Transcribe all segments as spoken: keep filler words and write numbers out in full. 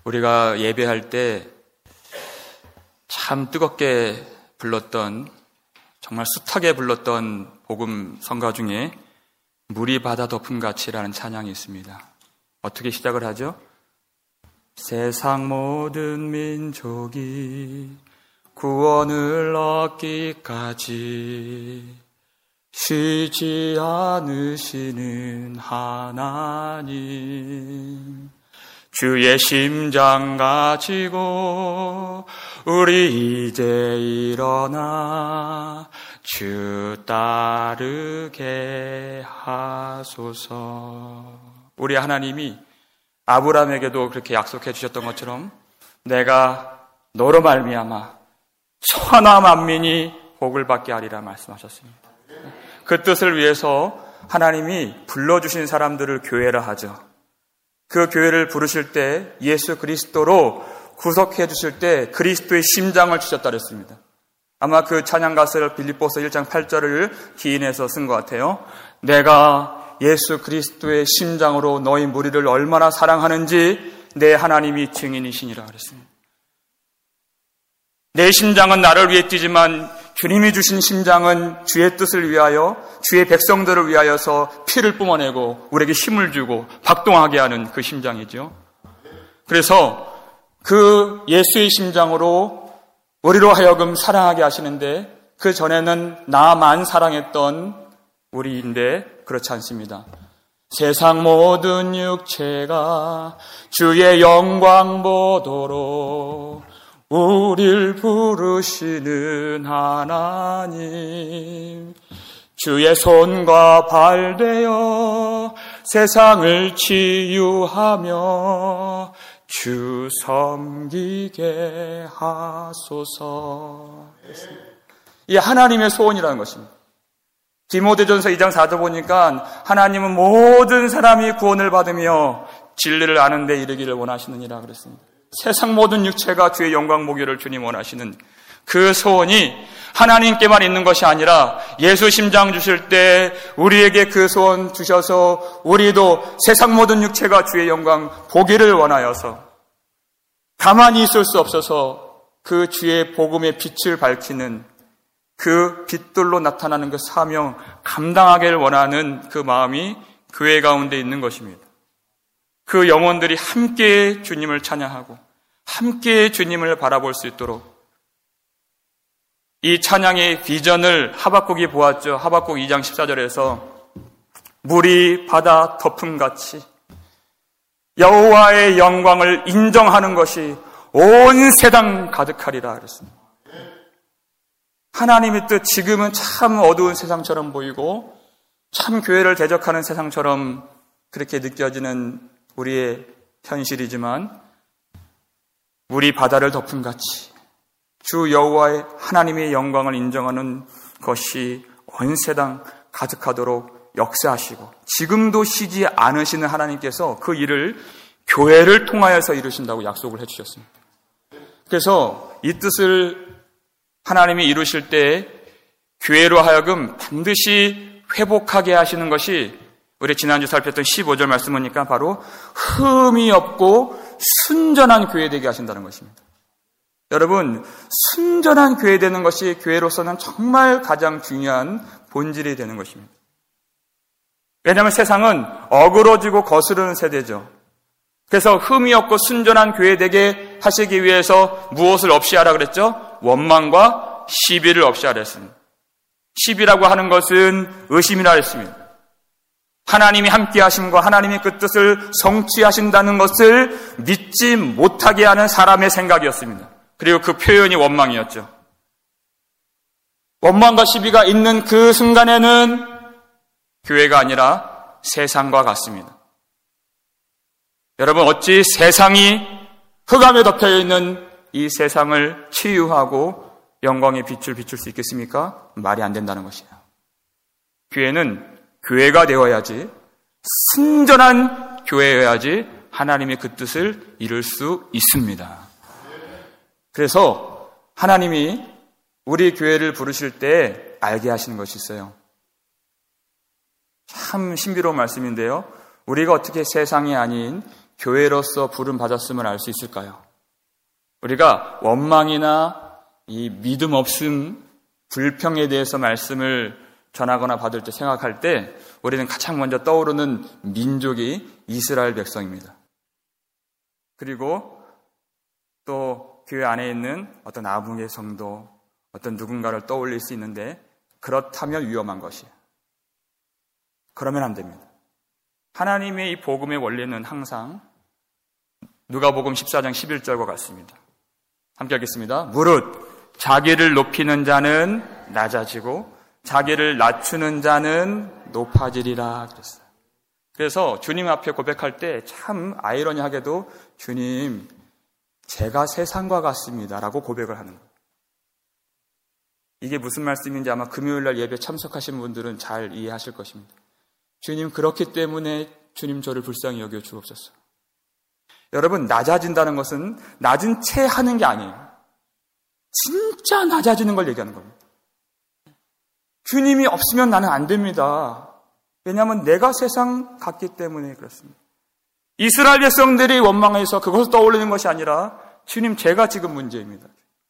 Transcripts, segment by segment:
우리가 예배할 때 참 뜨겁게 불렀던, 정말 숱하게 불렀던 복음 성가 중에 물이 바다 덮음같이라는 찬양이 있습니다. 어떻게 시작을 하죠? 세상 모든 민족이 구원을 얻기까지 쉬지 않으시는 하나님, 주의 심장 가지고 우리 이제 일어나 주 따르게 하소서. 우리 하나님이 아브라함에게도 그렇게 약속해 주셨던 것처럼 내가 너로 말미암아 천하 만민이 복을 받게 하리라 말씀하셨습니다. 그 뜻을 위해서 하나님이 불러주신 사람들을 교회라 하죠. 그 교회를 부르실 때 예수 그리스도로 구속해 주실 때 그리스도의 심장을 주셨다 그랬습니다. 아마 그 찬양 가사를 빌립보서 일 장 팔 절을 기인해서 쓴 것 같아요. 내가 예수 그리스도의 심장으로 너희 무리를 얼마나 사랑하는지 내 하나님이 증인이시니라 그랬습니다. 내 심장은 나를 위해 뛰지만 주님이 주신 심장은 주의 뜻을 위하여, 주의 백성들을 위하여서 피를 뿜어내고 우리에게 힘을 주고 박동하게 하는 그 심장이죠. 그래서 그 예수의 심장으로 우리로 하여금 사랑하게 하시는데, 그 전에는 나만 사랑했던 우리인데 그렇지 않습니다. 세상 모든 육체가 주의 영광 보도록 우릴 부르시는 하나님, 주의 손과 발 되어 세상을 치유하며 주 섬기게 하소서. 이 하나님의 소원이라는 것입니다. 디모데전서 이 장 사 절 보니까 하나님은 모든 사람이 구원을 받으며 진리를 아는 데 이르기를 원하시느니라 그랬습니다. 세상 모든 육체가 주의 영광 보기를 주님 원하시는 그 소원이 하나님께만 있는 것이 아니라 예수 심장 주실 때 우리에게 그 소원 주셔서 우리도 세상 모든 육체가 주의 영광 보기를 원하여서 가만히 있을 수 없어서 그 주의 복음의 빛을 밝히는 그 빛들로 나타나는 그 사명 감당하기를 원하는 그 마음이 교회 가운데 있는 것입니다. 그 영혼들이 함께 주님을 찬양하고 함께 주님을 바라볼 수 있도록 이 찬양의 비전을 하박국이 보았죠. 하박국 이 장 십사 절에서 물이 바다 덮음같이 여호와의 영광을 인정하는 것이 온 세상 가득하리라 그랬습니다. 하나님의 뜻, 지금은 참 어두운 세상처럼 보이고 참 교회를 대적하는 세상처럼 그렇게 느껴지는 우리의 현실이지만 물이 바다를 덮음같이 주 여호와의 하나님의 영광을 인정하는 것이 온 세상 가득하도록 역사하시고 지금도 쉬지 않으시는 하나님께서 그 일을 교회를 통하여서 이루신다고 약속을 해주셨습니다. 그래서 이 뜻을 하나님이 이루실 때 교회로 하여금 반드시 회복하게 하시는 것이 우리 지난주 살폈던 십오 절 말씀 보니까 바로 흠이 없고 순전한 교회 되게 하신다는 것입니다. 여러분, 순전한 교회 되는 것이 교회로서는 정말 가장 중요한 본질이 되는 것입니다. 왜냐하면 세상은 어그러지고 거스르는 세대죠. 그래서 흠이 없고 순전한 교회 되게 하시기 위해서 무엇을 없이 하라 그랬죠? 원망과 시비를 없이 하라 했습니다. 시비라고 하는 것은 의심이라 했습니다. 하나님이 함께 하심과 하나님의 그 뜻을 성취하신다는 것을 믿지 못하게 하는 사람의 생각이었습니다. 그리고 그 표현이 원망이었죠. 원망과 시비가 있는 그 순간에는 교회가 아니라 세상과 같습니다. 여러분, 어찌 세상이 흑암에 덮여있는 이 세상을 치유하고 영광의 빛을 비출 수 있겠습니까? 말이 안 된다는 것이에요. 교회는 교회가 되어야지, 순전한 교회여야지 하나님의 그 뜻을 이룰 수 있습니다. 그래서 하나님이 우리 교회를 부르실 때 알게 하시는 것이 있어요. 참 신비로운 말씀인데요. 우리가 어떻게 세상이 아닌 교회로서 부름 받았음을 알 수 있을까요? 우리가 원망이나 이 믿음 없음, 불평에 대해서 말씀을 전하거나 받을 때 생각할 때 우리는 가장 먼저 떠오르는 민족이 이스라엘 백성입니다. 그리고 또 교회 안에 있는 어떤 아붕의 성도, 어떤 누군가를 떠올릴 수 있는데 그렇다면 위험한 것이에요. 그러면 안 됩니다. 하나님의 이 복음의 원리는 항상 누가복음 십사 장 십일 절과 같습니다. 함께 하겠습니다. 무릇 자기를 높이는 자는 낮아지고 자기를 낮추는 자는 높아지리라 그랬어요. 그래서 주님 앞에 고백할 때 참 아이러니하게도 주님, 제가 세상과 같습니다 라고 고백을 하는 거예요. 이게 무슨 말씀인지 아마 금요일날 예배 참석하신 분들은 잘 이해하실 것입니다. 주님, 그렇기 때문에 주님 저를 불쌍히 여겨 주옵소서. 여러분, 낮아진다는 것은 낮은 채 하는 게 아니에요. 진짜 낮아지는 걸 얘기하는 겁니다. 주님이 없으면 나는 안 됩니다. 왜냐하면 내가 세상 같기 때문에 그렇습니다. 이스라엘 백성들이 원망해서 그것을 떠올리는 것이 아니라 주님, 제가 지금 문제입니다.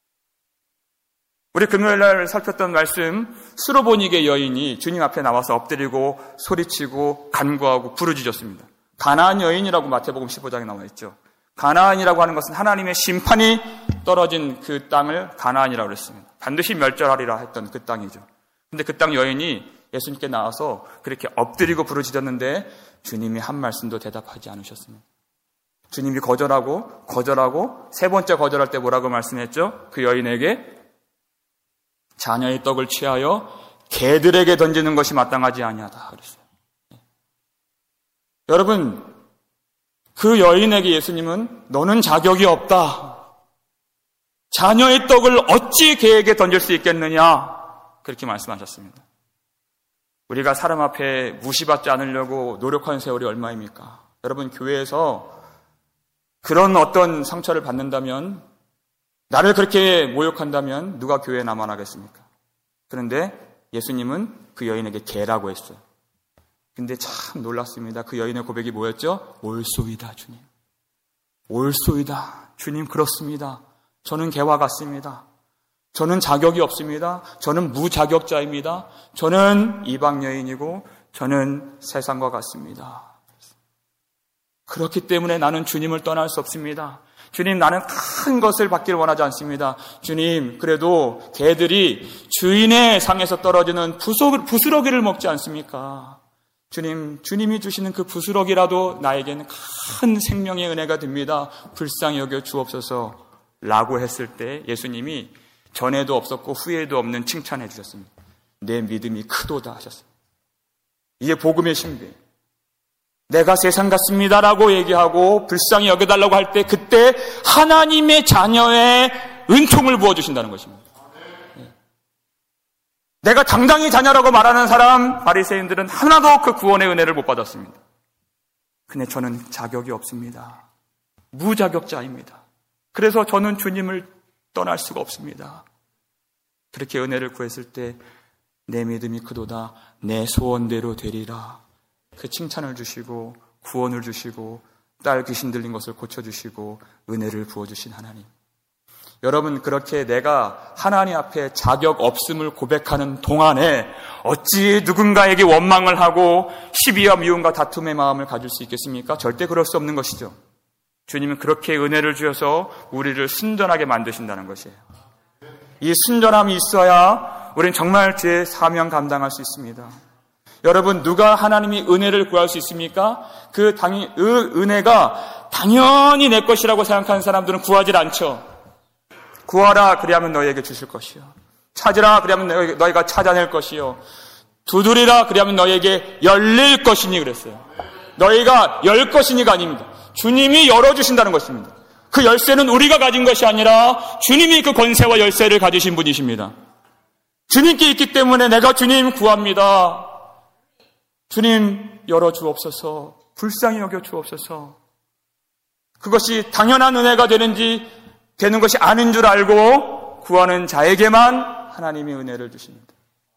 우리 금요일날 살폈던 말씀, 수로보니게 여인이 주님 앞에 나와서 엎드리고 소리치고 간구하고 부르짖었습니다. 가나안 여인이라고 마태복음 십오 장에 나와 있죠. 가나안이라고 하는 것은 하나님의 심판이 떨어진 그 땅을 가나안이라고 그랬습니다. 반드시 멸절하리라 했던 그 땅이죠. 근데 그 땅 여인이 예수님께 나와서 그렇게 엎드리고 부르짖었는데 주님이 한 말씀도 대답하지 않으셨습니다. 주님이 거절하고 거절하고 세 번째 거절할 때 뭐라고 말씀했죠? 그 여인에게 자녀의 떡을 취하여 개들에게 던지는 것이 마땅하지 아니하다 그랬어요. 여러분, 그 여인에게 예수님은 너는 자격이 없다. 자녀의 떡을 어찌 개에게 던질 수 있겠느냐? 그렇게 말씀하셨습니다. 우리가 사람 앞에 무시받지 않으려고 노력하는 세월이 얼마입니까? 여러분, 교회에서 그런 어떤 상처를 받는다면, 나를 그렇게 모욕한다면 누가 교회에 남아나겠습니까? 그런데 예수님은 그 여인에게 개라고 했어요. 근데 참 놀랐습니다. 그 여인의 고백이 뭐였죠? 옳소이다, 주님. 옳소이다. 주님, 그렇습니다. 저는 개와 같습니다. 저는 자격이 없습니다. 저는 무자격자입니다. 저는 이방 여인이고 저는 세상과 같습니다. 그렇기 때문에 나는 주님을 떠날 수 없습니다. 주님, 나는 큰 것을 받기를 원하지 않습니다. 주님, 그래도 개들이 주인의 상에서 떨어지는 부스러기를 먹지 않습니까? 주님, 주님이 주시는 그 부스러기라도 나에게는 큰 생명의 은혜가 됩니다. 불쌍히 여겨 주옵소서 라고 했을 때 예수님이 전에도 없었고 후에도 없는 칭찬해 주셨습니다. 내 믿음이 크도다 하셨습니다. 이게 복음의 신비예요. 내가 세상 같습니다라고 얘기하고 불쌍히 여겨달라고 할 때 그때 하나님의 자녀의 은총을 부어주신다는 것입니다. 내가 당당히 자녀라고 말하는 사람, 바리새인들은 하나도 그 구원의 은혜를 못 받았습니다. 근데 저는 자격이 없습니다. 무자격자입니다. 그래서 저는 주님을 떠날 수가 없습니다. 그렇게 은혜를 구했을 때 내 믿음이 크도다, 내 소원대로 되리라. 그 칭찬을 주시고 구원을 주시고 딸 귀신 들린 것을 고쳐주시고 은혜를 부어주신 하나님. 여러분, 그렇게 내가 하나님 앞에 자격 없음을 고백하는 동안에 어찌 누군가에게 원망을 하고 시비와 미움과 다툼의 마음을 가질 수 있겠습니까? 절대 그럴 수 없는 것이죠. 주님은 그렇게 은혜를 주셔서 우리를 순전하게 만드신다는 것이에요. 이 순전함이 있어야 우리는 정말 제 사명 감당할 수 있습니다. 여러분, 누가 하나님이 은혜를 구할 수 있습니까? 그 당연, 그 은혜가 당연히 내 것이라고 생각하는 사람들은 구하지 않죠. 구하라, 그리하면 너희에게 주실 것이요. 찾으라, 그리하면 너희, 너희가 찾아낼 것이요. 두드리라, 그리하면 너희에게 열릴 것이니 그랬어요. 너희가 열 것이니가 아닙니다. 주님이 열어주신다는 것입니다. 그 열쇠는 우리가 가진 것이 아니라 주님이 그 권세와 열쇠를 가지신 분이십니다. 주님께 있기 때문에 내가 주님 구합니다. 주님 열어주옵소서, 불쌍히 여겨주옵소서. 그것이 당연한 은혜가 되는지 되는 것이 아닌 줄 알고 구하는 자에게만 하나님이 은혜를 주십니다.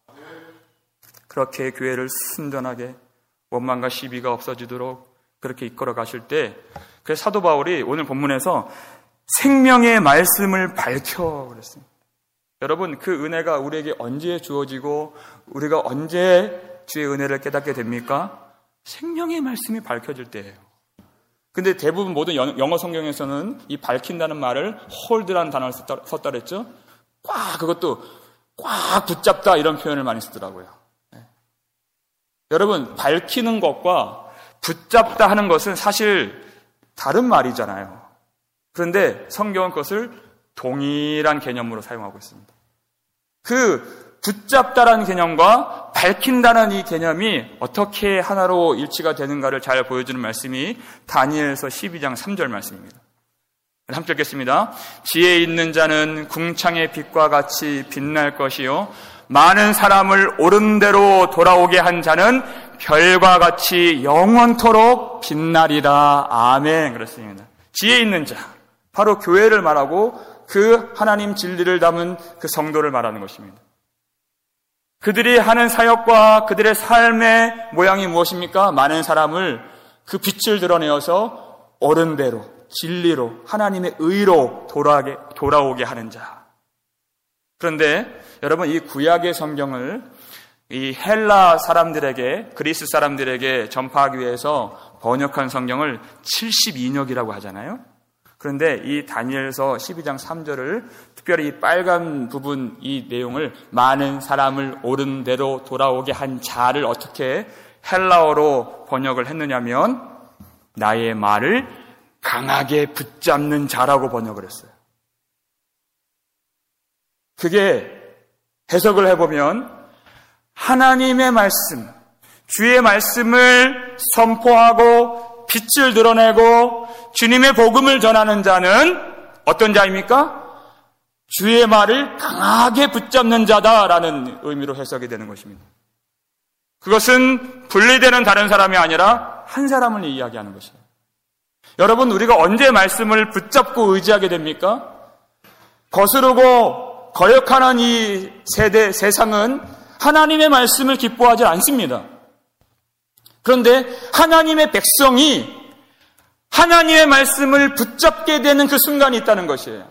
그렇게 교회를 순전하게 원망과 시비가 없어지도록 그렇게 이끌어 가실 때 그래서 사도 바울이 오늘 본문에서 생명의 말씀을 밝혀 그랬습니다. 여러분, 그 은혜가 우리에게 언제 주어지고 우리가 언제 주의 은혜를 깨닫게 됩니까? 생명의 말씀이 밝혀질 때예요. 근데 대부분 모든 영어 성경에서는 이 밝힌다는 말을 홀드라는 단어를 썼다, 썼다 그랬죠? 꽉, 그것도 꽉 붙잡다 이런 표현을 많이 쓰더라고요. 네. 여러분, 밝히는 것과 붙잡다 하는 것은 사실 다른 말이잖아요. 그런데 성경은 그것을 동일한 개념으로 사용하고 있습니다. 그 붙잡다라는 개념과 밝힌다는 이 개념이 어떻게 하나로 일치가 되는가를 잘 보여주는 말씀이 다니엘서 십이 장 삼 절 말씀입니다. 함께 읽겠습니다. 지혜 있는 자는 궁창의 빛과 같이 빛날 것이요 많은 사람을 옳은 대로 돌아오게 한 자는 별과 같이 영원토록 빛나리라. 아멘. 그렇습니다. 지혜 있는 자, 바로 교회를 말하고 그 하나님 진리를 담은 그 성도를 말하는 것입니다. 그들이 하는 사역과 그들의 삶의 모양이 무엇입니까? 많은 사람을 그 빛을 드러내어서 옳은 대로, 진리로, 하나님의 의로 돌아오게, 돌아오게 하는 자. 그런데 여러분, 이 구약의 성경을 이 헬라 사람들에게, 그리스 사람들에게 전파하기 위해서 번역한 성경을 칠십이 력이라고 하잖아요. 그런데 이 다니엘서 십이 장 삼 절을 특별히 이 빨간 부분 이 내용을 많은 사람을 옳은 대로 돌아오게 한 자를 어떻게 헬라어로 번역을 했느냐면 나의 말을 강하게 붙잡는 자라고 번역을 했어요. 그게 해석을 해보면 하나님의 말씀, 주의 말씀을 선포하고 빛을 드러내고 주님의 복음을 전하는 자는 어떤 자입니까? 주의 말을 강하게 붙잡는 자다라는 의미로 해석이 되는 것입니다. 그것은 분리되는 다른 사람이 아니라 한 사람을 이야기하는 것이에요. 여러분, 우리가 언제 말씀을 붙잡고 의지하게 됩니까? 거스르고 거역하는 이 세대, 세상은 하나님의 말씀을 기뻐하지 않습니다. 그런데 하나님의 백성이 하나님의 말씀을 붙잡게 되는 그 순간이 있다는 것이에요.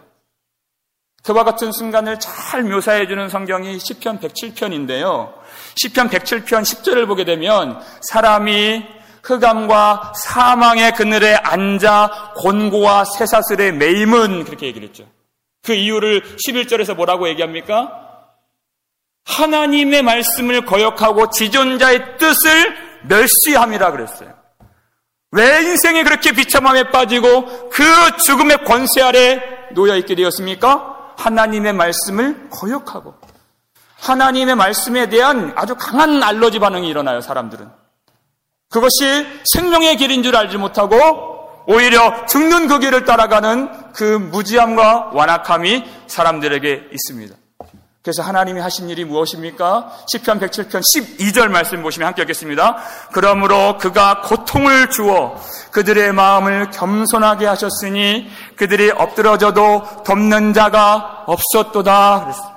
그와 같은 순간을 잘 묘사해 주는 성경이 시편 백칠 편인데요. 시편 백칠 편 십 절을 보게 되면 사람이 흑암과 사망의 그늘에 앉아 곤고와 쇠사슬에 매임은 그렇게 얘기를 했죠. 그 이유를 십일 절에서 뭐라고 얘기합니까? 하나님의 말씀을 거역하고 지존자의 뜻을 멸시함이라 그랬어요. 왜 인생이 그렇게 비참함에 빠지고 그 죽음의 권세 아래 놓여있게 되었습니까? 하나님의 말씀을 거역하고 하나님의 말씀에 대한 아주 강한 알러지 반응이 일어나요. 사람들은 그것이 생명의 길인 줄 알지 못하고 오히려 죽는 그 길을 따라가는 그 무지함과 완악함이 사람들에게 있습니다. 그래서 하나님이 하신 일이 무엇입니까? 시편 백칠 편 십이 절 말씀 보시면 함께 읽겠습니다. 그러므로 그가 고통을 주어 그들의 마음을 겸손하게 하셨으니 그들이 엎드러져도 덮는 자가 없었도다 그랬어요.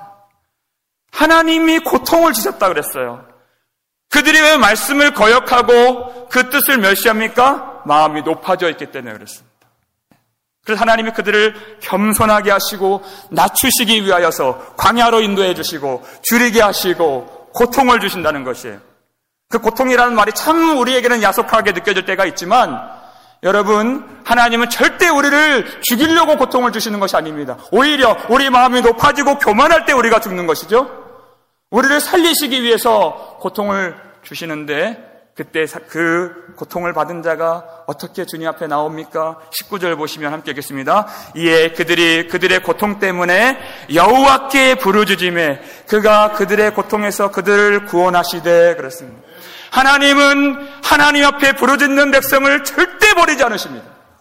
하나님이 고통을 주셨다 그랬어요. 그들이 왜 말씀을 거역하고 그 뜻을 멸시합니까? 마음이 높아져 있기 때문에 그랬습니다. 그래서 하나님이 그들을 겸손하게 하시고 낮추시기 위하여서 광야로 인도해 주시고 줄이게 하시고 고통을 주신다는 것이에요. 그 고통이라는 말이 참 우리에게는 야속하게 느껴질 때가 있지만 여러분, 하나님은 절대 우리를 죽이려고 고통을 주시는 것이 아닙니다. 오히려 우리 마음이 높아지고 교만할 때 우리가 죽는 것이죠. 우리를 살리시기 위해서 고통을 주시는데 그때 그 고통을 받은 자가 어떻게 주님 앞에 나옵니까? 십구 절 보시면 함께 읽겠습니다. 이에 그들이 그들의 고통 때문에 여호와께 부르짖으매 그가 그들의 고통에서 그들을 구원하시되 그랬습니다. 하나님은 하나님 앞에 부르짖는 백성을 절대 버리지 않으십니다.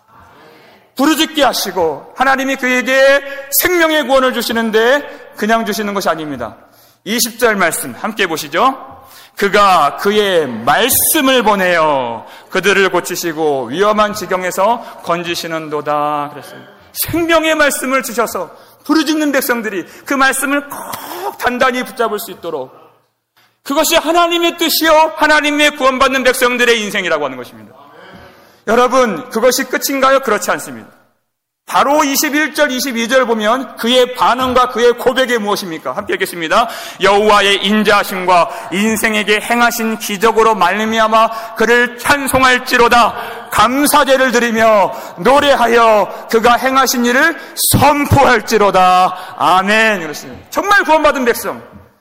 부르짖게 하시고 하나님이 그에게 생명의 구원을 주시는데 그냥 주시는 것이 아닙니다. 이십 절 말씀 함께 보시죠. 그가 그의 말씀을 보내어 그들을 고치시고 위험한 지경에서 건지시는도다 그랬습니다. 생명의 말씀을 주셔서 부르짖는 백성들이 그 말씀을 꼭 단단히 붙잡을 수 있도록, 그것이 하나님의 뜻이요 하나님의 구원받는 백성들의 인생이라고 하는 것입니다. 여러분, 그것이 끝인가요? 그렇지 않습니다. 바로 이십일 절, 이십이 절 보면 그의 반응과 그의 고백이 무엇입니까? 함께 읽겠습니다. 여호와의 인자하심과 인생에게 행하신 기적으로 말미암아 그를 찬송할지로다. 감사제를 드리며 노래하여 그가 행하신 일을 선포할지로다. 아멘. 그렇습니다. 정말 구원받은 백성,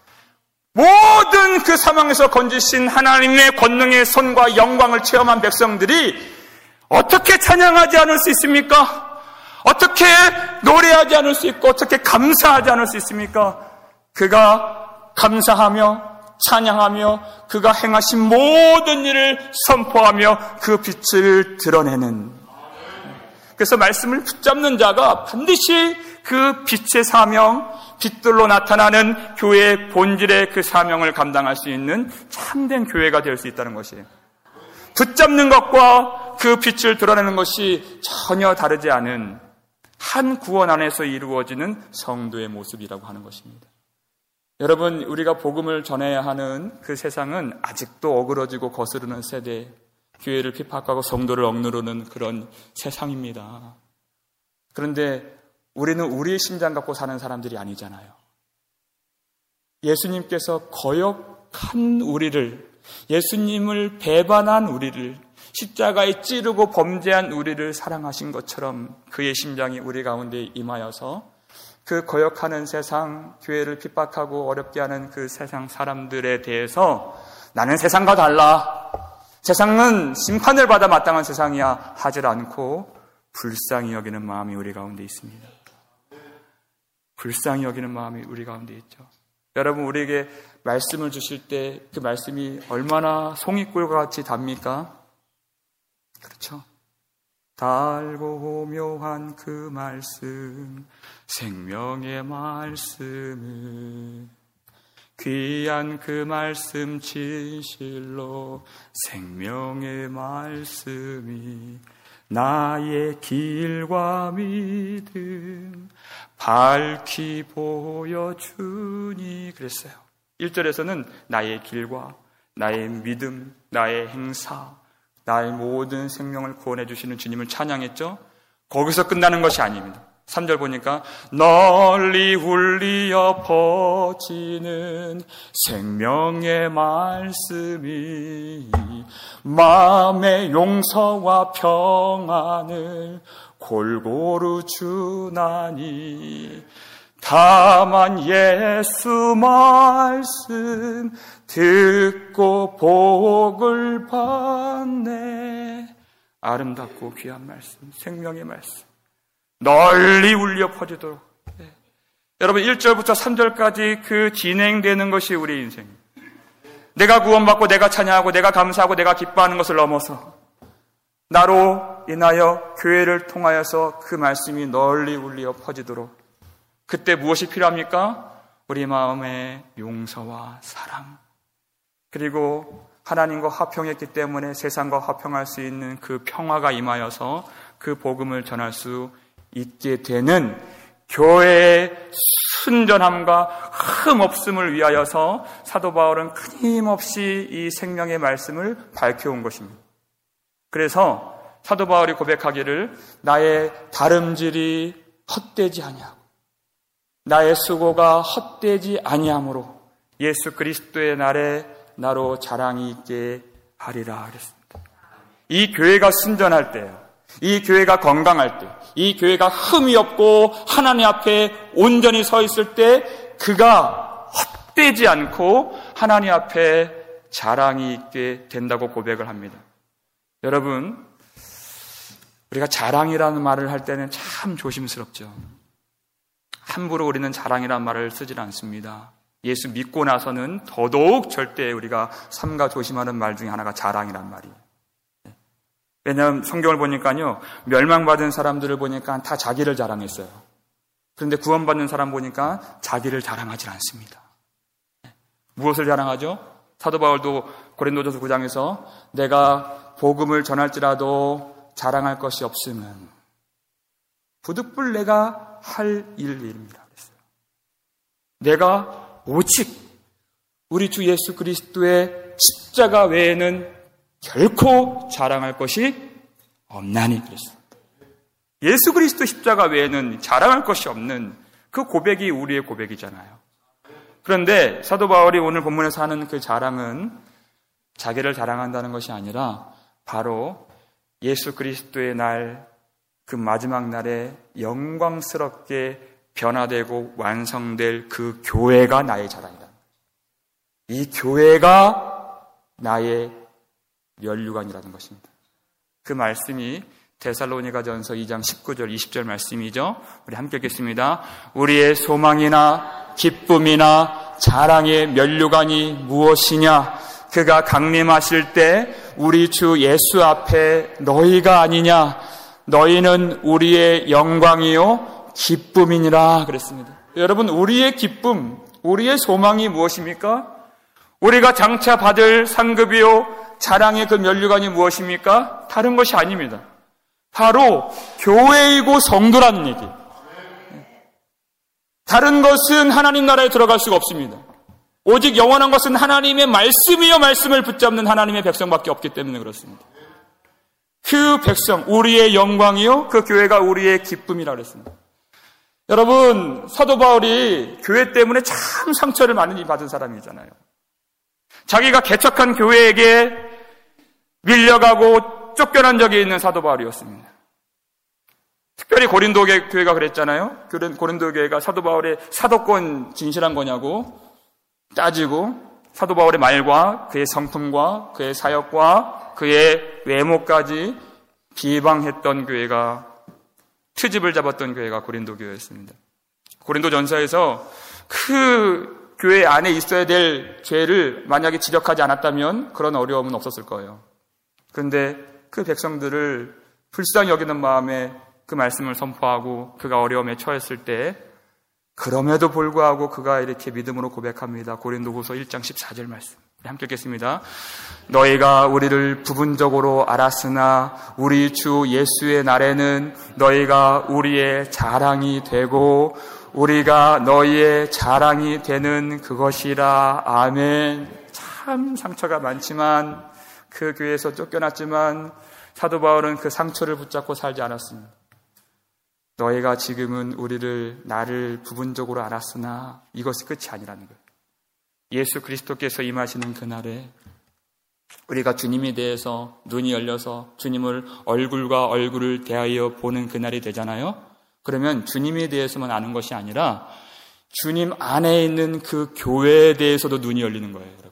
모든 그 상황에서 건지신 하나님의 권능의 손과 영광을 체험한 백성들이 어떻게 찬양하지 않을 수 있습니까? 어떻게 노래하지 않을 수 있고 어떻게 감사하지 않을 수 있습니까? 그가 감사하며 찬양하며 그가 행하신 모든 일을 선포하며 그 빛을 드러내는, 그래서 말씀을 붙잡는 자가 반드시 그 빛의 사명, 빛들로 나타나는 교회의 본질의 그 사명을 감당할 수 있는 참된 교회가 될 수 있다는 것이에요. 붙잡는 것과 그 빛을 드러내는 것이 전혀 다르지 않은 한 구원 안에서 이루어지는 성도의 모습이라고 하는 것입니다. 여러분, 우리가 복음을 전해야 하는 그 세상은 아직도 어그러지고 거스르는 세대, 교회를 핍박하고 성도를 억누르는 그런 세상입니다. 그런데 우리는 우리의 심장 갖고 사는 사람들이 아니잖아요. 예수님께서 거역한 우리를, 예수님을 배반한 우리를, 십자가에 찌르고 범죄한 우리를 사랑하신 것처럼 그의 심장이 우리 가운데 임하여서 그 거역하는 세상, 교회를 핍박하고 어렵게 하는 그 세상 사람들에 대해서 나는 세상과 달라, 세상은 심판을 받아 마땅한 세상이야 하질 않고 불쌍히 여기는 마음이 우리 가운데 있습니다. 불쌍히 여기는 마음이 우리 가운데 있죠. 여러분, 우리에게 말씀을 주실 때 그 말씀이 얼마나 송이꿀과 같이 답니까? 그렇죠. 달고 묘한 그 말씀, 생명의 말씀을, 귀한 그 말씀 진실로 생명의 말씀이 나의 길과 믿음 밝히 보여주니 그랬어요. 일 절에서는 나의 길과 나의 믿음, 나의 행사, 나의 모든 생명을 구원해 주시는 주님을 찬양했죠. 거기서 끝나는 것이 아닙니다. 삼 절 보니까 널리 울리어 퍼지는 생명의 말씀이 마음의 용서와 평안을 골고루 주나니 다만 예수 말씀 듣고 복을 받네. 아름답고 귀한 말씀, 생명의 말씀 널리 울려 퍼지도록. 네. 여러분, 일 절부터 삼 절까지 그 진행되는 것이 우리 인생. 내가 구원받고 내가 찬양하고 내가 감사하고 내가 기뻐하는 것을 넘어서 나로 인하여 교회를 통하여서 그 말씀이 널리 울려 퍼지도록. 그때 무엇이 필요합니까? 우리 마음의 용서와 사랑, 그리고 하나님과 화평했기 때문에 세상과 화평할 수 있는 그 평화가 임하여서 그 복음을 전할 수 있게 되는 교회의 순전함과 흠없음을 위하여서 사도 바울은 끊임없이 이 생명의 말씀을 밝혀온 것입니다. 그래서 사도 바울이 고백하기를 나의 다름질이 헛되지 아니하고 나의 수고가 헛되지 아니하므로 예수 그리스도의 날에 나로 자랑이 있게 하리라 그랬습니다. 이 교회가 순전할 때요, 이 교회가 건강할 때, 이 교회가 흠이 없고 하나님 앞에 온전히 서 있을 때 그가 헛되지 않고 하나님 앞에 자랑이 있게 된다고 고백을 합니다. 여러분, 우리가 자랑이라는 말을 할 때는 참 조심스럽죠. 함부로 우리는 자랑이라는 말을 쓰질 않습니다. 예수 믿고 나서는 더더욱 절대 우리가 삼가 조심하는 말 중에 하나가 자랑이란 말이에요. 왜냐하면 성경을 보니까요, 멸망받은 사람들을 보니까 다 자기를 자랑했어요. 그런데 구원받는 사람 보니까 자기를 자랑하지 않습니다. 무엇을 자랑하죠? 사도 바울도 고린도전서 구 장에서 내가 복음을 전할지라도 자랑할 것이 없으면 부득불 내가 할 일입니다. 그랬어요. 내가 오직 우리 주 예수 그리스도의 십자가 외에는 결코 자랑할 것이 없나니 그랬습니다. 예수 그리스도 십자가 외에는 자랑할 것이 없는 그 고백이 우리의 고백이잖아요. 그런데 사도 바울이 오늘 본문에서 하는 그 자랑은 자기를 자랑한다는 것이 아니라 바로 예수 그리스도의 날, 그 마지막 날에 영광스럽게 변화되고 완성될 그 교회가 나의 자랑이다. 이 교회가 나의 면류관이라는 것입니다. 그 말씀이 데살로니가전서 이 장 십구 절 이십 절 말씀이죠. 우리 함께 읽겠습니다. 우리의 소망이나 기쁨이나 자랑의 면류관이 무엇이냐? 그가 강림하실 때 우리 주 예수 앞에 너희가 아니냐? 너희는 우리의 영광이요 기쁨이니라 그랬습니다. 여러분, 우리의 기쁨, 우리의 소망이 무엇입니까? 우리가 장차 받을 상급이요 자랑의 그 면류관이 무엇입니까? 다른 것이 아닙니다. 바로 교회이고 성도라는 얘기. 다른 것은 하나님 나라에 들어갈 수가 없습니다. 오직 영원한 것은 하나님의 말씀이요 말씀을 붙잡는 하나님의 백성밖에 없기 때문에 그렇습니다. 그 백성, 우리의 영광이요 그 교회가 우리의 기쁨이라 그랬습니다. 여러분, 사도 바울이 교회 때문에 참 상처를 많이 받은 사람이잖아요. 자기가 개척한 교회에게 밀려가고 쫓겨난 적이 있는 사도 바울이었습니다. 특별히 고린도 교회가 그랬잖아요. 고린도 교회가 사도 바울의 사도권 진실한 거냐고 따지고 사도 바울의 말과 그의 성품과 그의 사역과 그의 외모까지 비방했던 교회가, 트집을 잡았던 교회가 고린도 교회였습니다. 고린도 전서에서 그 교회 안에 있어야 될 죄를 만약에 지적하지 않았다면 그런 어려움은 없었을 거예요. 그런데 그 백성들을 불쌍히 여기는 마음에 그 말씀을 선포하고 그가 어려움에 처했을 때 그럼에도 불구하고 그가 이렇게 믿음으로 고백합니다. 고린도후서 일 장 십사 절 말씀. 함께 읽겠습니다. 너희가 우리를 부분적으로 알았으나 우리 주 예수의 날에는 너희가 우리의 자랑이 되고 우리가 너희의 자랑이 되는 그것이라. 아멘. 참 상처가 많지만 그 교회에서 쫓겨났지만 사도 바울은 그 상처를 붙잡고 살지 않았습니다. 너희가 지금은 우리를 나를 부분적으로 알았으나 이것이 끝이 아니라는 거예요. 예수 그리스도께서 임하시는 그날에 우리가 주님에 대해서 눈이 열려서 주님을 얼굴과 얼굴을 대하여 보는 그날이 되잖아요. 그러면 주님에 대해서만 아는 것이 아니라 주님 안에 있는 그 교회에 대해서도 눈이 열리는 거예요, 여러분.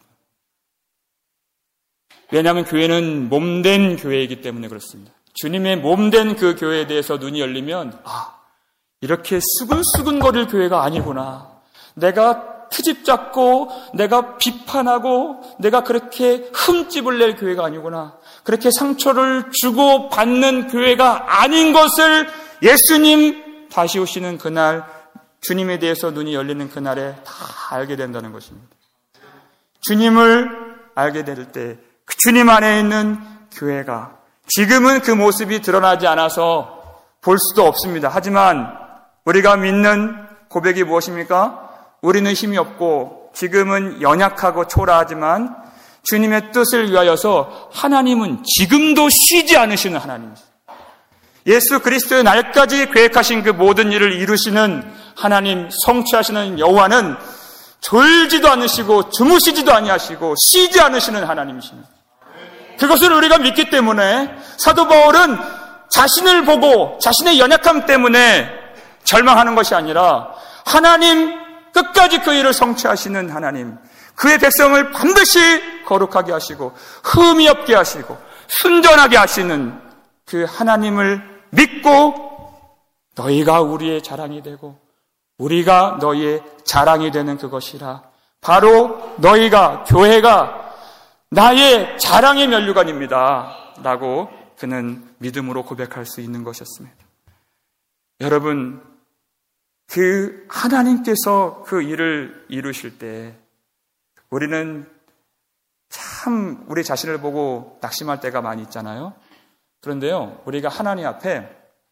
왜냐하면 교회는 몸된 교회이기 때문에 그렇습니다. 주님의 몸된 그 교회에 대해서 눈이 열리면 아, 이렇게 수근수근거릴 교회가 아니구나. 내가 트집 잡고 내가 비판하고 내가 그렇게 흠집을 낼 교회가 아니구나. 그렇게 상처를 주고 받는 교회가 아닌 것을 예수님 다시 오시는 그날, 주님에 대해서 눈이 열리는 그날에 다 알게 된다는 것입니다. 주님을 알게 될 때 그 주님 안에 있는 교회가, 지금은 그 모습이 드러나지 않아서 볼 수도 없습니다. 하지만 우리가 믿는 고백이 무엇입니까? 우리는 힘이 없고 지금은 연약하고 초라하지만 주님의 뜻을 위하여서 하나님은 지금도 쉬지 않으시는 하나님이십니다. 예수 그리스도의 날까지 계획하신 그 모든 일을 이루시는 하나님, 성취하시는 여호와는 졸지도 않으시고 주무시지도 아니하시고 쉬지 않으시는 하나님이십니다. 그것을 우리가 믿기 때문에 사도 바울은 자신을 보고 자신의 연약함 때문에 절망하는 것이 아니라 하나님, 끝까지 그 일을 성취하시는 하나님, 그의 백성을 반드시 거룩하게 하시고 흠이 없게 하시고 순전하게 하시는 그 하나님을 믿고 너희가 우리의 자랑이 되고 우리가 너희의 자랑이 되는 그것이라. 바로 너희가, 교회가 나의 자랑의 면류관입니다 라고 그는 믿음으로 고백할 수 있는 것이었습니다. 여러분, 그 하나님께서 그 일을 이루실 때 우리는 참 우리 자신을 보고 낙심할 때가 많이 있잖아요. 그런데요, 우리가 하나님 앞에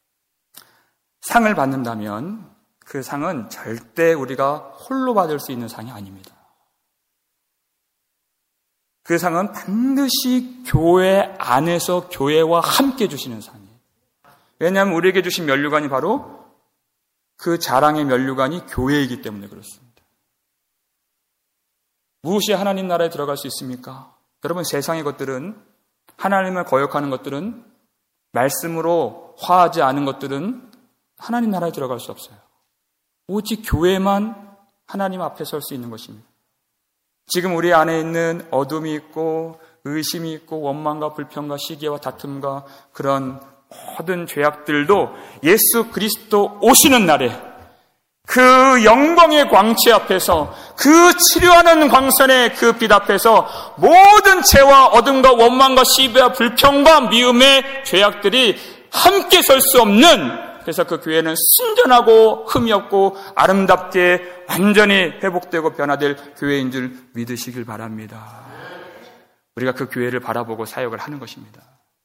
상을 받는다면 그 상은 절대 우리가 홀로 받을 수 있는 상이 아닙니다. 그 상은 반드시 교회 안에서 교회와 함께 주시는 상이에요. 왜냐하면 우리에게 주신 면류관이 바로 그 자랑의 면류관이 교회이기 때문에 그렇습니다. 무엇이 하나님 나라에 들어갈 수 있습니까? 여러분, 세상의 것들은, 하나님을 거역하는 것들은, 말씀으로 화하지 않은 것들은 하나님 나라에 들어갈 수 없어요. 오직 교회만 하나님 앞에 설 수 있는 것입니다. 지금 우리 안에 있는 어둠이 있고 의심이 있고 원망과 불평과 시기와 다툼과 그런 모든 죄악들도 예수 그리스도 오시는 날에 그 영광의 광채 앞에서, 그 치료하는 광선의 그 빛 앞에서 모든 죄와 어둠과 원망과 시비와 불평과 미움의 죄악들이 함께 설 수 없는, 그래서 그 교회는 순전하고 흠이 없고 아름답게 완전히 회복되고 변화될 교회인 줄 믿으시길 바랍니다. 우리가 그 교회를 바라보고 사역을 하는 것입니다.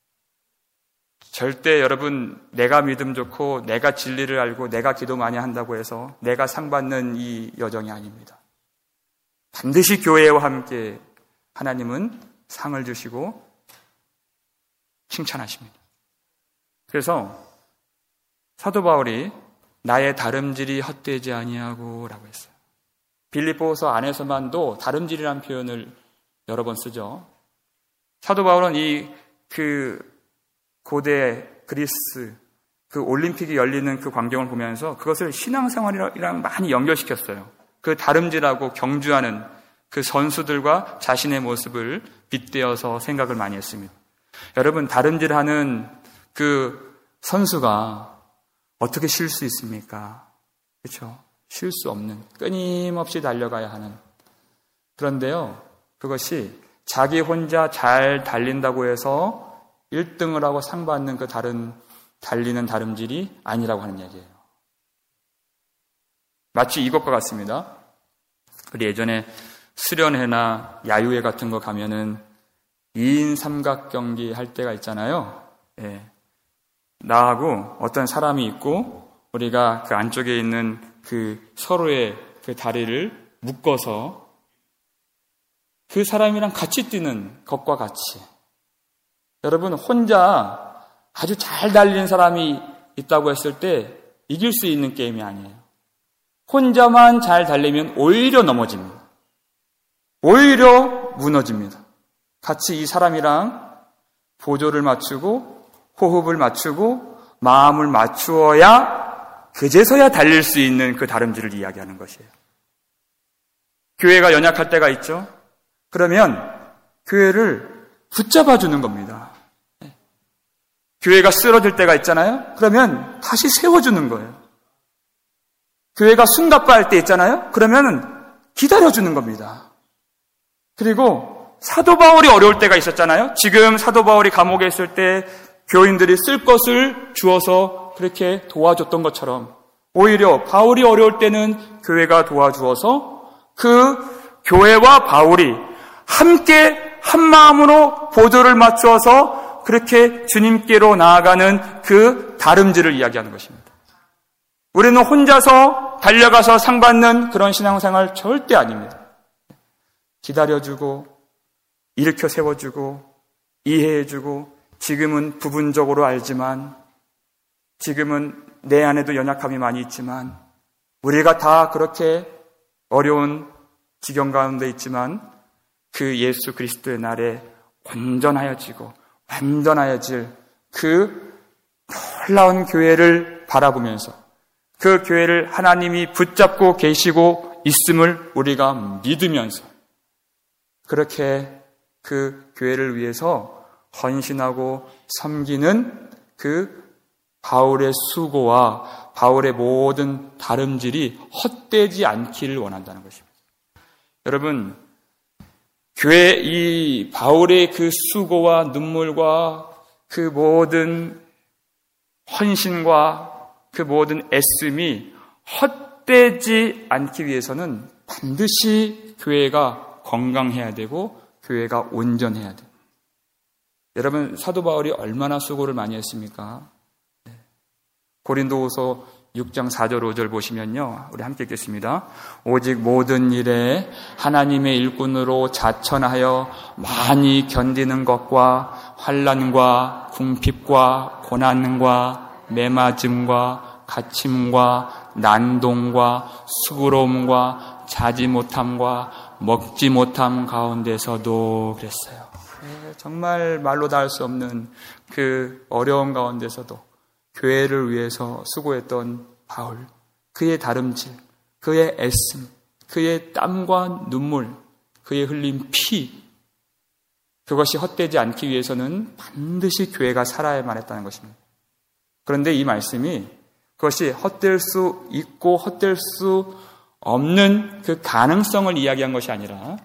절대 여러분, 내가 믿음 좋고 내가 진리를 알고 내가 기도 많이 한다고 해서 내가 상 받는 이 여정이 아닙니다. 반드시 교회와 함께 하나님은 상을 주시고 칭찬하십니다. 그래서 사도 바울이 나의 다름질이 헛되지 아니하고 라고 했어요. 빌립보서 안에서만도 다름질이라는 표현을 여러 번 쓰죠. 사도 바울은 이 그 고대 그리스 그 올림픽이 열리는 그 광경을 보면서 그것을 신앙생활이랑 많이 연결시켰어요. 그 다름질하고 경주하는 그 선수들과 자신의 모습을 빗대어서 생각을 많이 했습니다. 여러분, 다름질하는 그 선수가 어떻게 쉴 수 있습니까? 그렇죠? 쉴 수 없는, 끊임없이 달려가야 하는. 그런데요, 그것이 자기 혼자 잘 달린다고 해서 일 등을 하고 상 받는 그 다른 달리는 다름질이 아니라고 하는 얘기예요. 마치 이것과 같습니다. 우리 예전에 수련회나 야유회 같은 거 가면은 이인 삼각 경기 할 때가 있잖아요. 예. 나하고 어떤 사람이 있고 우리가 그 안쪽에 있는 그 서로의 그 다리를 묶어서 그 사람이랑 같이 뛰는 것과 같이, 여러분, 혼자 아주 잘 달리는 사람이 있다고 했을 때 이길 수 있는 게임이 아니에요. 혼자만 잘 달리면 오히려 넘어집니다. 오히려 무너집니다. 같이 이 사람이랑 보조를 맞추고 호흡을 맞추고 마음을 맞추어야 그제서야 달릴 수 있는 그 다름질을 이야기하는 것이에요. 교회가 연약할 때가 있죠. 그러면 교회를 붙잡아 주는 겁니다. 교회가 쓰러질 때가 있잖아요. 그러면 다시 세워주는 거예요. 교회가 숨가빠할 때 있잖아요. 그러면 기다려주는 겁니다. 그리고 사도 바울이 어려울 때가 있었잖아요. 지금 사도 바울이 감옥에 있을 때 교인들이 쓸 것을 주어서 그렇게 도와줬던 것처럼 오히려 바울이 어려울 때는 교회가 도와주어서 그 교회와 바울이 함께 한 마음으로 보조를 맞추어서 그렇게 주님께로 나아가는 그 다름질을 이야기하는 것입니다. 우리는 혼자서 달려가서 상 받는 그런 신앙생활 절대 아닙니다. 기다려주고 일으켜 세워주고 이해해주고, 지금은 부분적으로 알지만, 지금은 내 안에도 연약함이 많이 있지만, 우리가 다 그렇게 어려운 지경 가운데 있지만 그 예수 그리스도의 날에 온전하여지고 완전하여질 그 놀라운 교회를 바라보면서 그 교회를 하나님이 붙잡고 계시고 있음을 우리가 믿으면서 그렇게 그 교회를 위해서 헌신하고 섬기는 그 바울의 수고와 바울의 모든 다름질이 헛되지 않기를 원한다는 것입니다. 여러분, 교회 이 바울의 그 수고와 눈물과 그 모든 헌신과 그 모든 애씀이 헛되지 않기 위해서는 반드시 교회가 건강해야 되고 교회가 온전해야 돼요. 여러분, 사도 바울이 얼마나 수고를 많이 했습니까? 고린도후서 육 장 사 절 오 절 보시면요, 우리 함께 읽겠습니다. 오직 모든 일에 하나님의 일꾼으로 자천하여 많이 견디는 것과 환난과 궁핍과 고난과 매맞음과 갇힘과 난동과 수고로움과 자지 못함과 먹지 못함 가운데서도 그랬어요. 정말 말로 다 할 수 없는 그 어려움 가운데서도 교회를 위해서 수고했던 바울, 그의 다름질, 그의 애씀, 그의 땀과 눈물, 그의 흘린 피, 그것이 헛되지 않기 위해서는 반드시 교회가 살아야만 했다는 것입니다. 그런데 이 말씀이 그것이 헛될 수 있고 헛될 수 없는 그 가능성을 이야기한 것이 아니라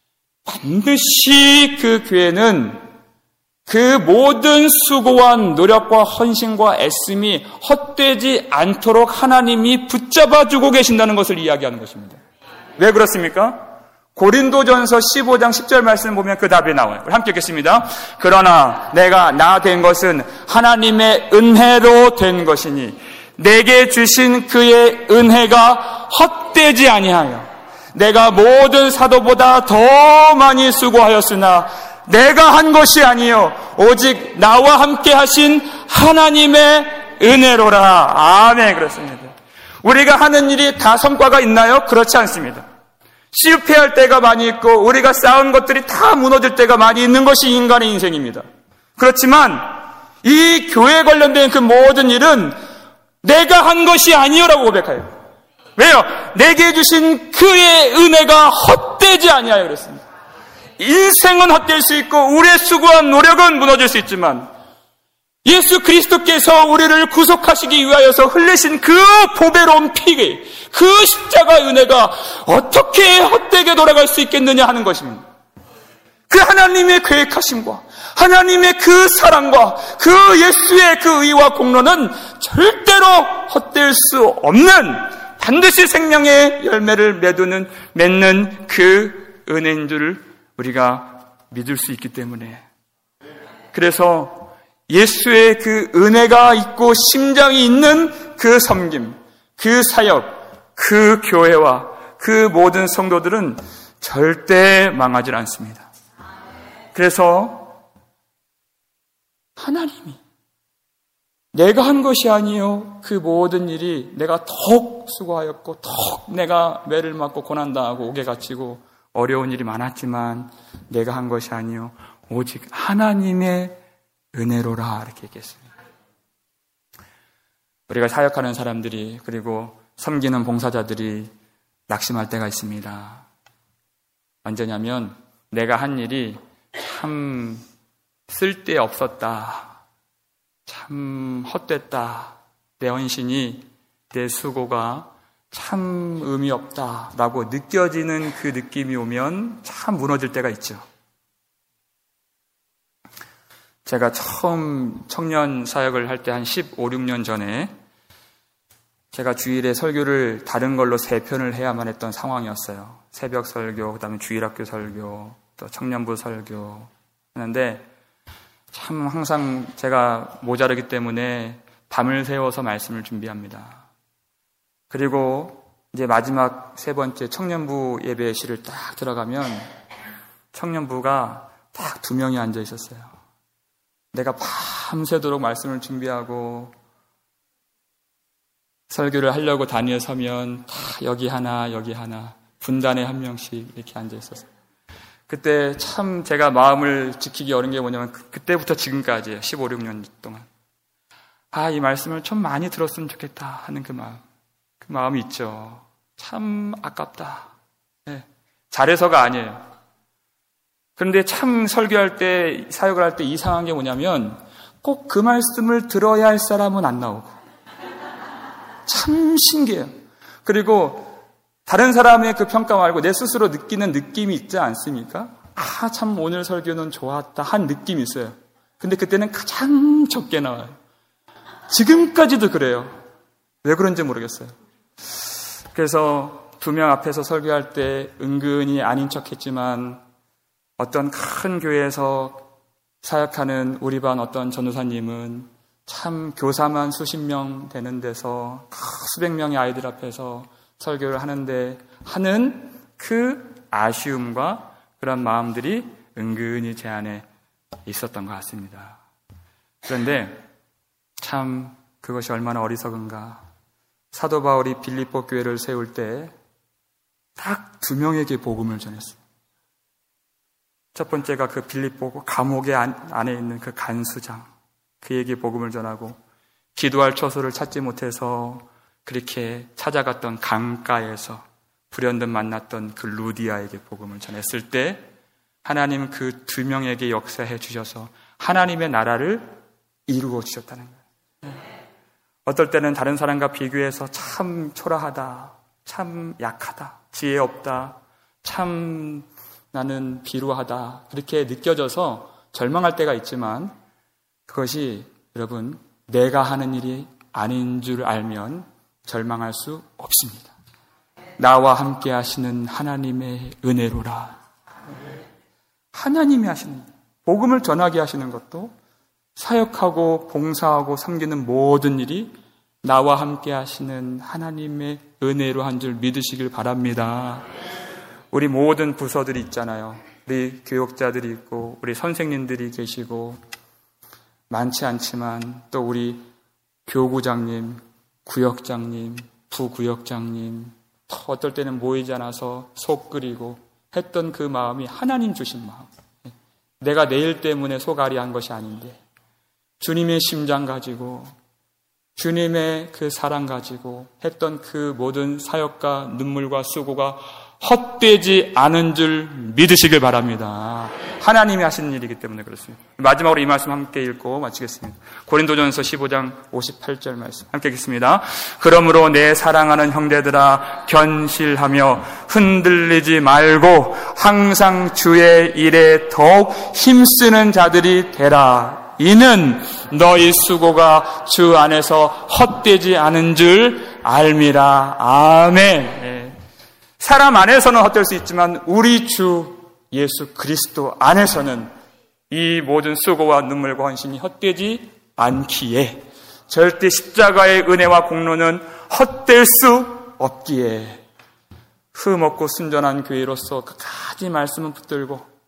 반드시 그 교회는 그 모든 수고와 노력과 헌신과 애씀이 헛되지 않도록 하나님이 붙잡아주고 계신다는 것을 이야기하는 것입니다. 왜 그렇습니까? 고린도전서 십오 장 십 절 말씀 보면 그 답이 나와요. 우리 함께 읽겠습니다. 그러나 내가 나 된 것은 하나님의 은혜로 된 것이니 내게 주신 그의 은혜가 헛되지 아니하여 내가 모든 사도보다 더 많이 수고하였으나 내가 한 것이 아니요 오직 나와 함께 하신 하나님의 은혜로라. 아멘. 그렇습니다. 우리가 하는 일이 다 성과가 있나요? 그렇지 않습니다. 실패할 때가 많이 있고 우리가 쌓은 것들이 다 무너질 때가 많이 있는 것이 인간의 인생입니다. 그렇지만 이 교회에 관련된 그 모든 일은 내가 한 것이 아니요라고 고백해요. 왜요? 내게 주신 그의 은혜가 헛되지 아니하여 그랬습니다. 인생은 헛될 수 있고 우리의 수고한 노력은 무너질 수 있지만 예수 그리스도께서 우리를 구속하시기 위하여서 흘리신 그 보배로운 피, 그 십자가 은혜가 어떻게 헛되게 돌아갈 수 있겠느냐 하는 것입니다. 그 하나님의 계획하심과 하나님의 그 사랑과 그 예수의 그 의와 공로는 절대로 헛될 수 없는 반드시 생명의 열매를 맺는, 맺는 그 은혜인 줄 우리가 믿을 수 있기 때문에, 그래서 예수의 그 은혜가 있고 심장이 있는 그 섬김, 그 사역, 그 교회와 그 모든 성도들은 절대 망하지 않습니다. 그래서 하나님이 내가 한 것이 아니요 그 모든 일이 내가 더욱 수고하였고 더욱 내가 매를 맞고 고난당하고 옥에 갇히고 어려운 일이 많았지만 내가 한 것이 아니요 오직 하나님의 은혜로라 이렇게 얘기했습니다. 우리가 사역하는 사람들이 그리고 섬기는 봉사자들이 낙심할 때가 있습니다. 언제냐면 내가 한 일이 참 쓸데없었다, 참 헛됐다, 내 헌신이, 내 수고가 참 의미 없다라고 느껴지는 그 느낌이 오면 참 무너질 때가 있죠. 제가 처음 청년 사역을 할 때 한 십오, 육 년 전에 제가 주일에 설교를 다른 걸로 세 편을 해야만 했던 상황이었어요. 새벽 설교, 그 다음에 주일학교 설교, 또 청년부 설교 하는데 참 항상 제가 모자르기 때문에 밤을 새워서 말씀을 준비합니다. 그리고 이제 마지막 세 번째 청년부 예배실을 딱 들어가면 청년부가 딱 두 명이 앉아 있었어요. 내가 밤새도록 말씀을 준비하고 설교를 하려고 단위에 서면 다 여기 하나 여기 하나 분단에 한 명씩 이렇게 앉아 있었어요. 그때 참 제가 마음을 지키기 어려운 게 뭐냐면 그때부터 지금까지예요. 십오, 육 년 동안. 아, 이 말씀을 좀 많이 들었으면 좋겠다 하는 그 마음. 그 마음이 있죠. 참 아깝다. 네. 잘해서가 아니에요. 그런데 참 설교할 때, 사역을 할 때 이상한 게 뭐냐면 꼭 그 말씀을 들어야 할 사람은 안 나오고 참 신기해요. 그리고 다른 사람의 그 평가 말고 내 스스로 느끼는 느낌이 있지 않습니까? 아, 참 오늘 설교는 좋았다 한 느낌이 있어요. 근데 그때는 가장 적게 나와요. 지금까지도 그래요. 왜 그런지 모르겠어요. 그래서 두 명 앞에서 설교할 때 은근히 아닌 척했지만 어떤 큰 교회에서 사역하는 우리 반 어떤 전도사님은 참 교사만 수십 명 되는 데서 수백 명의 아이들 앞에서 설교를 하는데 하는 그 아쉬움과 그런 마음들이 은근히 제 안에 있었던 것 같습니다. 그런데 참 그것이 얼마나 어리석은가. 사도 바울이 빌립보 교회를 세울 때 딱 두 명에게 복음을 전했어요. 첫 번째가 그 빌립보 감옥의 안에 있는 그 간수장, 그에게 복음을 전하고, 기도할 처소를 찾지 못해서 그렇게 찾아갔던 강가에서 불현듯 만났던 그 루디아에게 복음을 전했을 때 하나님 그 두 명에게 역사해 주셔서 하나님의 나라를 이루어 주셨다는 거예요. 어떨 때는 다른 사람과 비교해서 참 초라하다, 참 약하다, 지혜 없다, 참 나는 비루하다, 그렇게 느껴져서 절망할 때가 있지만 그것이 여러분 내가 하는 일이 아닌 줄 알면 절망할 수 없습니다. 나와 함께 하시는 하나님의 은혜로라. 하나님이 하시는, 복음을 전하게 하시는 것도, 사역하고 봉사하고 섬기는 모든 일이 나와 함께 하시는 하나님의 은혜로 한 줄 믿으시길 바랍니다. 우리 모든 부서들이 있잖아요. 우리 교육자들이 있고 우리 선생님들이 계시고 많지 않지만 또 우리 교구장님, 구역장님, 부구역장님, 어떨 때는 모이지 않아서 속 끓이고 했던 그 마음이 하나님 주신 마음. 내가 내 일 때문에 속앓이 한 것이 아닌데 주님의 심장 가지고 주님의 그 사랑 가지고 했던 그 모든 사역과 눈물과 수고가 헛되지 않은 줄 믿으시길 바랍니다. 하나님이 하시는 일이기 때문에 그렇습니다. 마지막으로 이 말씀 함께 읽고 마치겠습니다. 고린도전서 십오 장 오십팔 절 말씀 함께 읽겠습니다. 그러므로 내 사랑하는 형제들아 견실하며 흔들리지 말고 항상 주의 일에 더욱 힘쓰는 자들이 되라. 이는 너희 수고가 주 안에서 헛되지 않은 줄 알미라. 아멘. 사람 안에서는 헛될 수 있지만 우리 주 예수 그리스도 안에서는 이 모든 수고와 눈물과 헌신이 헛되지 않기에, 절대 십자가의 은혜와 공로는 헛될 수 없기에 흠없고 순전한 교회로서 끝까지 말씀을 붙들고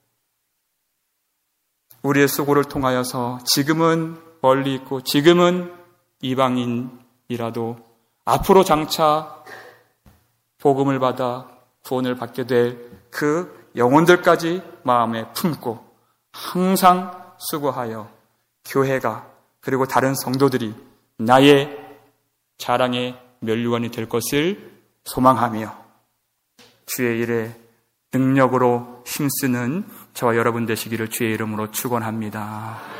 우리의 수고를 통하여서 지금은 멀리 있고 지금은 이방인이라도 앞으로 장차 복음을 받아 구원을 받게 될 그 영혼들까지 마음에 품고 항상 수고하여 교회가 그리고 다른 성도들이 나의 자랑의 면류관이 될 것을 소망하며 주의 일에 능력으로 힘쓰는 저와 여러분 되시기를 주의 이름으로 축원합니다.